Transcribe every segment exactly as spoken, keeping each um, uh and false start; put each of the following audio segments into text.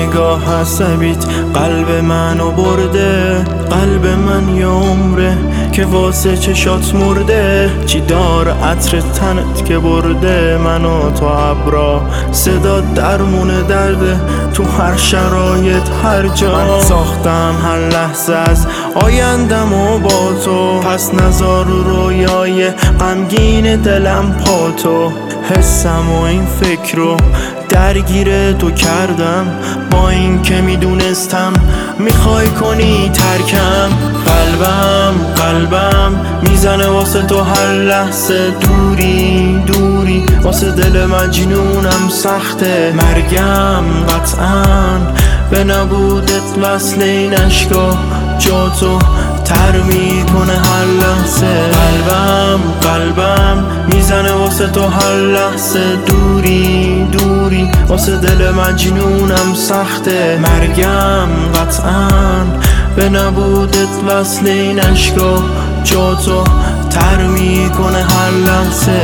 نگاه عصبیت قلب منو برده، قلب من یه عمره که واسه چشات مرده. چی داره عطر تنت که برده منو تو ابرا، صدا درمون درده تو هر شرایط هر جا. من ساختم هر لحظه از آیندم و با تو، پس نزار رویای غمگین دلم پا تو. حسم و این فکر رو درگیر تو کردم، با این که میدونستم میخوای کنی ترکم. قلبم قلبم میزنه واسه تو هر لحظه، دوری دوری واسه دل مجنونم سخته. مرگم قطعاً به نبودت وصل این عشقا، جا تو تر میکنه هر لحظه. قلبم قلبم میزنه واسه تو هر لحظه، دوری دوری واسه دل مجنونم سخته. مرگم قطعاً به نبودت وصل این عشقا، جا تو تر میکنه هر لحظه.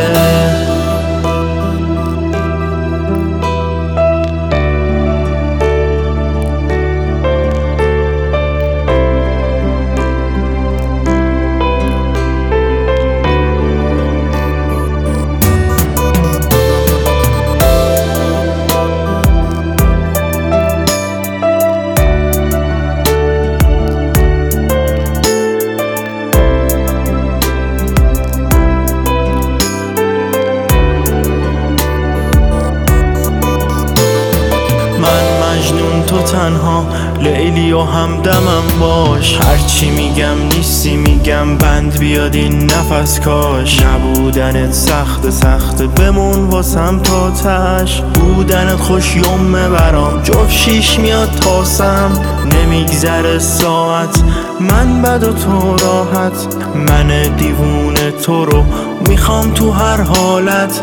تو تنها لیلی و همدمم باش، هرچی میگم نیستی میگم بند بیاد این نفس کاش. نبودنت سخت سخت بمون واسم تا تش، بودنت خوش یومه برام جفت شیش میاد تاسم. نمیگذره ساعت من بد و تو راحت، من دیوونه تو رو میخوام تو هر حالت.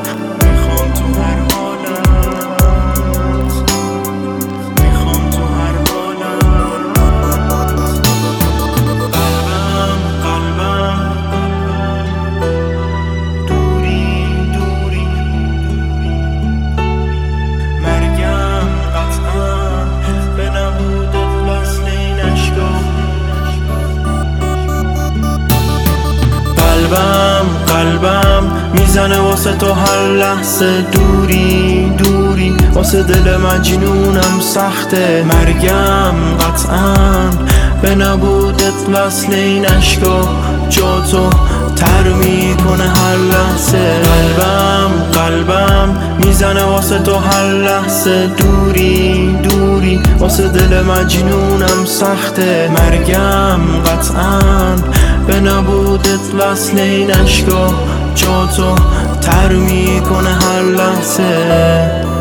قلبم قلبم میزنه واسه تو هر لحظه، دوری دوری واسه دل مجنونم سخته. مرگم قطعاً به نبودت وصل این عشقا، جا تو تر میکنه هر لحظه. قلبم قلبم میزنه واسه تو هر لحظه، دوری دوری واسه دل مجنونم سخته. مرگم قطعاً به نبودت وصل این عشقا، جا تو تر میکنه هر لحظه.